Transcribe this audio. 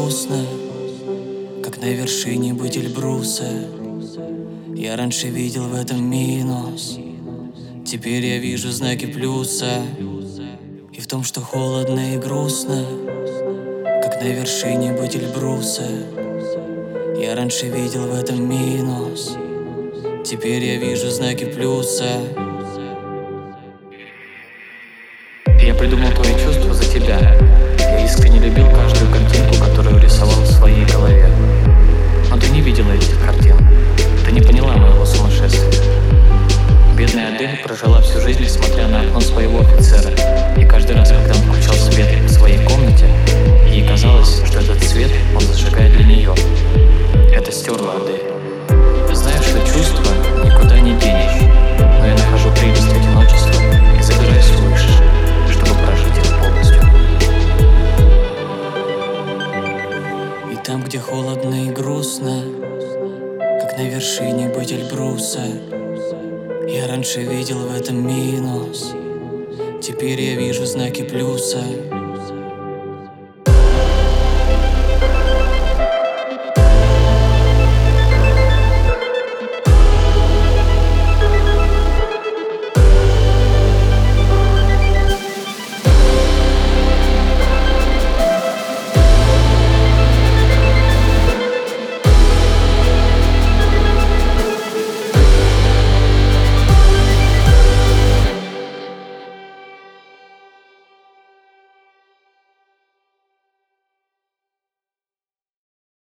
грустно, как на вершине быть Эльбруса. Я раньше видел в этом минус, теперь я вижу знаки плюса. И в том, что холодно и грустно, как на вершине быть Эльбруса. Я раньше видел в этом минус, теперь я вижу знаки плюса. Я придумал твои чувства за тебя. Я искренне любил каждую картинку, которую рисовал в своей голове. Но ты не видела этих картин. Ты не поняла моего сумасшествия. Бедная Адель прожила всю жизнь, смотря на окно своего офицера. И каждый раз, когда он включал свет в своей комнате, ей казалось, что этот свет он зажигает для нее. Это стерло Адель. Знаешь, что чувства никуда не денешь. Но я нахожу прелесть одиночества и забираюсь выше, чтобы прожить их полностью. И там, где холодно и грустно, как на вершине быть Эльбруса. Я раньше видел в этом минус, теперь я вижу знаки плюса.